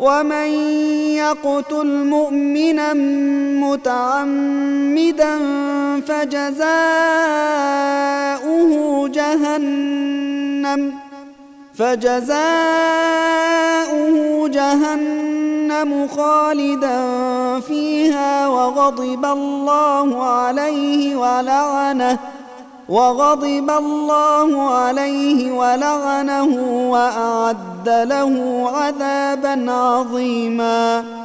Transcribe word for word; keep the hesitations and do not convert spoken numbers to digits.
ومن يقتل مؤمنا متعمدا فجزاؤه جهنم فجزاؤه جهنم خالدا فيها وغضب الله عليه ولعنه وغضب الله عليه ولعنه وأعد له عذابا عظيما.